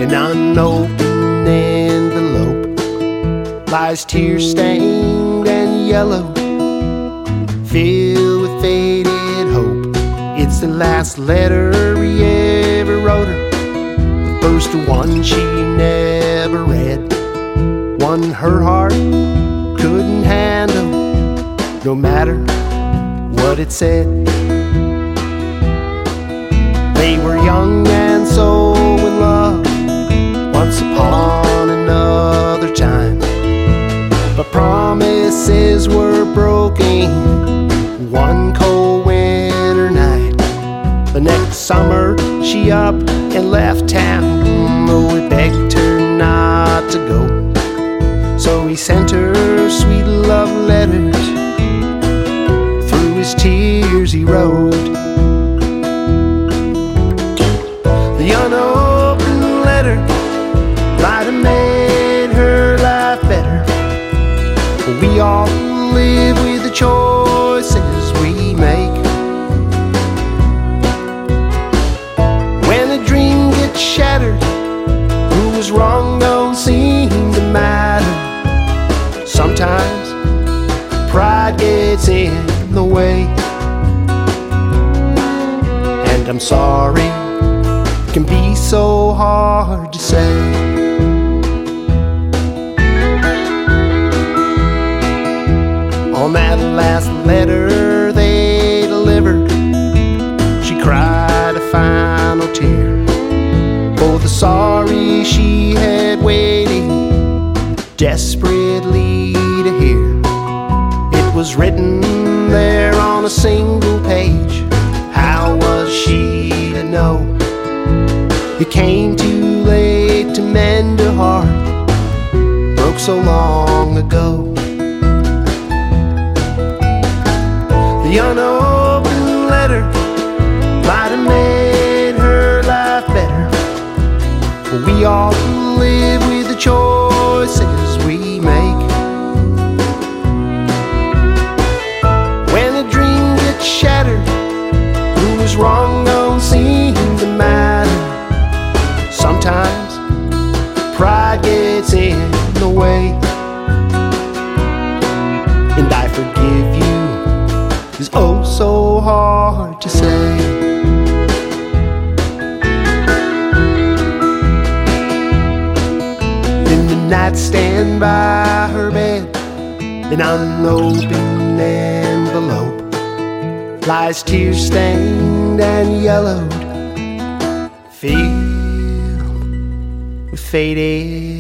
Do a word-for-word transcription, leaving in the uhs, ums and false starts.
An unopened envelope lies tear-stained and yellow, filled with faded hope. It's the last letter he ever wrote her, the first one she never read, one her heart couldn't handle, no matter what it said. They were young and so in love once upon another time, but promises were broken one cold winter night. The next summer she up and left town. Oh, he begged her not to go, so he sent her sweet love letters. Through his tears he wrote, the unopened letter might have made her life better. We all live with the choices we make. When a dream gets shattered, who was wrong don't seem to matter. Sometimes pride gets in the way, and I'm sorry, it can be so hard to say. On that last letter they delivered, she cried a final tear for the sorry she had waited desperately to hear. It was written there on a single page. How was she to know? It came too late to mend a heart broke so long ago. The unopened letter might have made her life better, but we all live with the choices we make. When a dream gets shattered, who was wrong don't seem to matter. Sometimes pride gets in the way, and I forgive you is oh so hard to say. In the nightstand by her bed, an unopened envelope lies tear-stained and yellowed, filled with faded